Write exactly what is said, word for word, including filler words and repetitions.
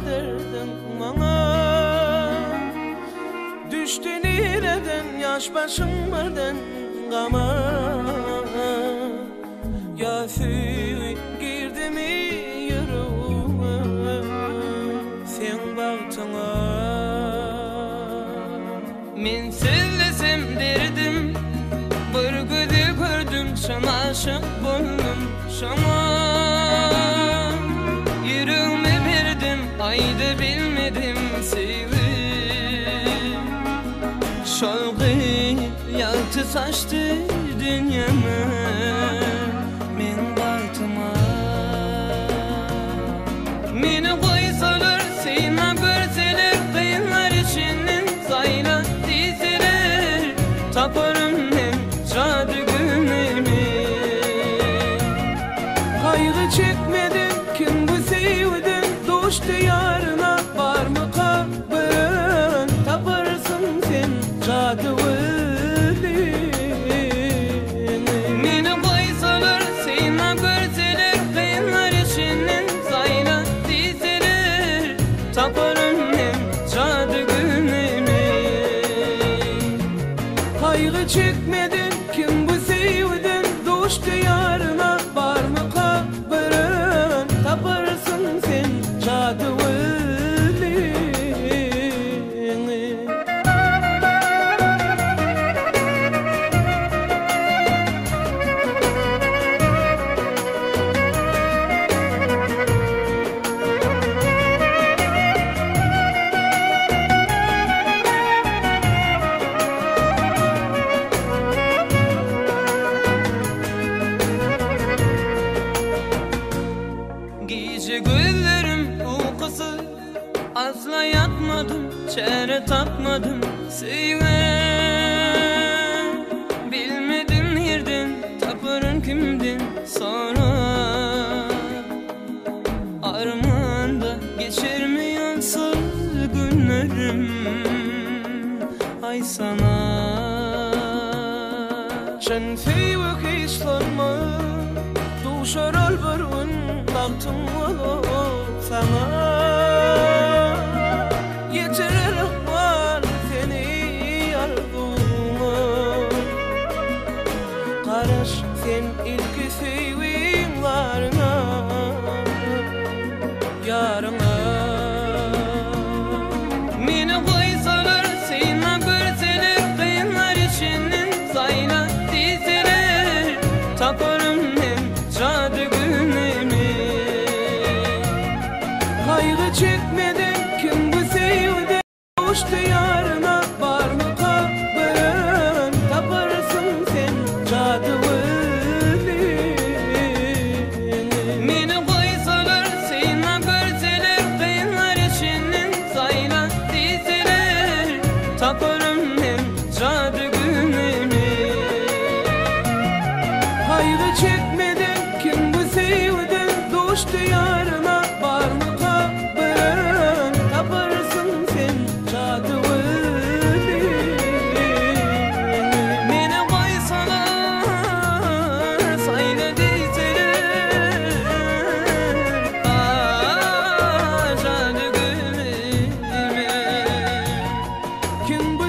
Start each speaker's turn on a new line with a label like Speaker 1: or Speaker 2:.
Speaker 1: yağdırdın bana. Düştü nereden yaş başım birden gama. Ya süy girdi mi yüreğime sen baktına. Men sevlesem derdim bir gözü gördüm sana aşık boldum sana. Yüreğime verdim ayda bilmedim sevim. Şolgı yaltı saçtı dünyama men baktıma. Meni koysalar seyna görseler kıyınlar içinden zayla dizeler. Taparım hem cadı günemi. Kaygı çekmedin kim bu sevdin doştu yarına var mı kabrin. Taparsın sen cadı günemi. Meni koysalar seyna görseler kıyınlar içinden zayla dizeler. Taparım hem cadı günemi. Kaygı çekmedin kim bu sevdin doştu yarına var mı kabrin. Taparsın sen cadı günemi. Gece gözlerim uykusu asla yatmadım, çare tapmadım sevmem. Bilmedim nereden taparın kimden sonra. Armanda geçirmiyorsa günlerim ay sana. Sen sevik islanma duşar alvarın baktım olup sana. Yetirir var seni yardıma. Karaş sen ilk sevin varına yarına. Meni koysalar seyna görseler kıyınlar içinden zayla dizeler. Taparım hem cadı günemi. Kaygı çekmedin kim bu sevdi doştu yarına var mı kabrin. Taparsın sen cadı günemi. Meni koysalar seyna görseler kıyınlar içinden zayla dizeler. Taparım hem cadı günemi. Kaygı çekmedin kim bu sevdi doştu yarına var mı kabrin. Taparsın sen cadı günemi. Meni koysalar sayla dizeler. Ah cadı günemi. Kim bu